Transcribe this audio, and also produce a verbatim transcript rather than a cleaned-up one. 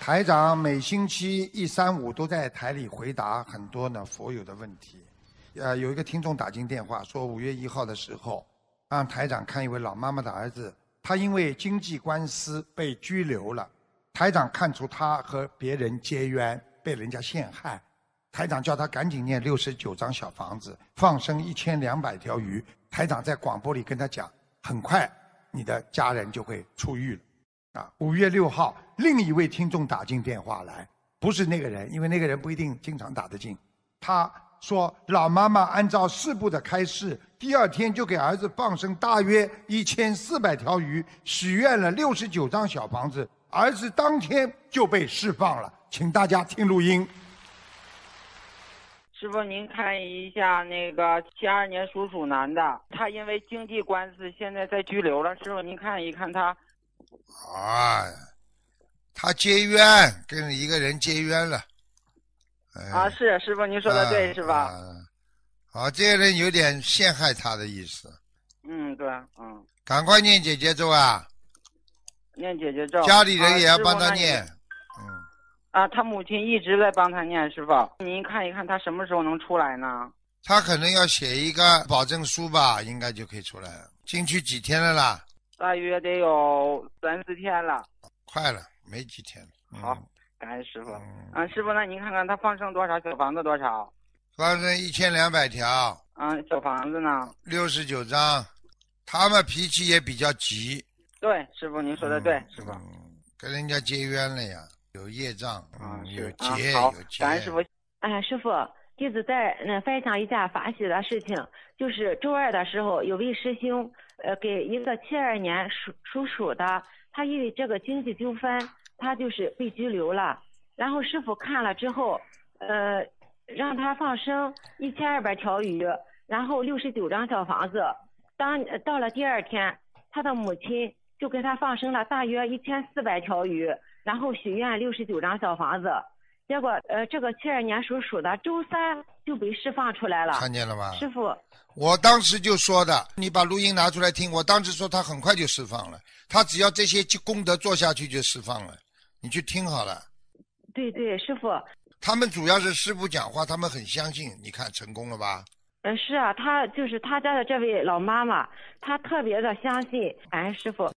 台长每星期一、三、五都在台里回答很多呢佛友的问题。呃，有一个听众打进电话说，五月一号的时候，让台长看一位老妈妈的儿子，他因为经济官司被拘留了。台长看出他和别人结冤，被人家陷害。台长叫他赶紧念六十九张小房子，放生一千两百条鱼。台长在广播里跟他讲，很快你的家人就会出狱了。啊，五月六号，另一位听众打进电话来，不是那个人，因为那个人不一定经常打得进。他说，老妈妈按照师父的开示，第二天就给儿子放生大约一千四百条鱼，许愿了六十九张小房子，儿子当天就被释放了。请大家听录音。 师傅，您看一下那个七二年属鼠男的，他因为经济官司现在在拘留了。师傅，您看一看他。 啊，他结冤，跟一个人结冤了。哎、 啊，是师傅，您说的对， 啊、 是吧？ 啊，好，这个人有点陷害他的意思。 嗯，对，嗯。 赶快念姐姐咒啊！ 念姐姐咒。 家里人也要帮他啊、 念。嗯。 啊，他母亲一直在帮他念，师傅，您看一看他什么时候能出来呢？ 他可能要写一个保证书吧，应该就可以出来了。进去几天了啦？ 大约得有三四天了。 快了，没几天了。嗯、 好，感恩师傅。 嗯、 啊，师傅，那您看看他放生多少，小房子多少？ 放生一千两百条。 嗯，小房子呢？ 六十九张。他们脾气也比较急。 对，师傅您说的对， 嗯、 师傅。 嗯，跟人家结冤了呀。有业障， 啊、 嗯，有劫， 啊、有劫。 感恩师傅。 哎，师傅，弟子在那分享一下法喜的事情，就是周二的时候，有位师兄，呃，给一个七二年属属鼠的，他因为这个经济纠纷，他就是被拘留了。然后师傅看了之后，呃，让他放生一千二百条鱼，然后六十九张小房子。当到了第二天，他的母亲就给他放生了大约一千四百条鱼。然后许愿六十九张小房子，结果呃，这个七二年属鼠的周三就被释放出来了。 看见了吗？ 师傅， 我当时就说的，你把录音拿出来听。我当时说他很快就释放了，他只要这些功德做下去就释放了，你去听好了。 对对，师傅。 他们主要是师父讲话，他们很相信。你看成功了吧？ 嗯、呃，是啊，他就是他家的这位老妈妈，她特别的相信，感恩师傅。